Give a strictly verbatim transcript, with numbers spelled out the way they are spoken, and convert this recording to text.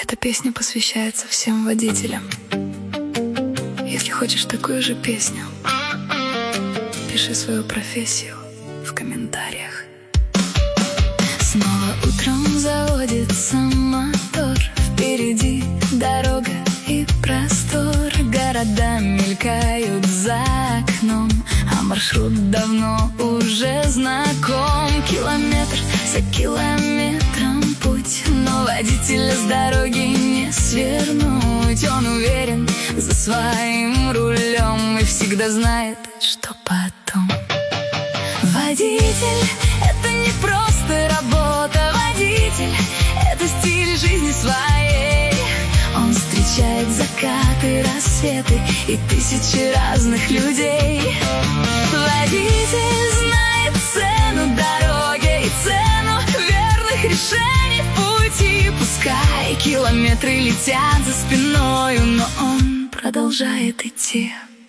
Эта песня посвящается всем водителям. Если хочешь такую же песню, пиши свою профессию в комментариях. Снова утром заводится мотор, впереди дорога и простор. Города мелькают за окном, а маршрут давно уже знаком. Километр за километром путь, но водителя с дороги не свернуть. Он уверен за своим рулем и всегда знает, что потом. Водитель — это не просто работа, водитель — это стиль жизни своей. Он встречает закаты, рассветы и тысячи разных людей. Водитель знает цену дороги и цену верных решений в пути. Пускай километры летят за спиною, но он продолжает идти.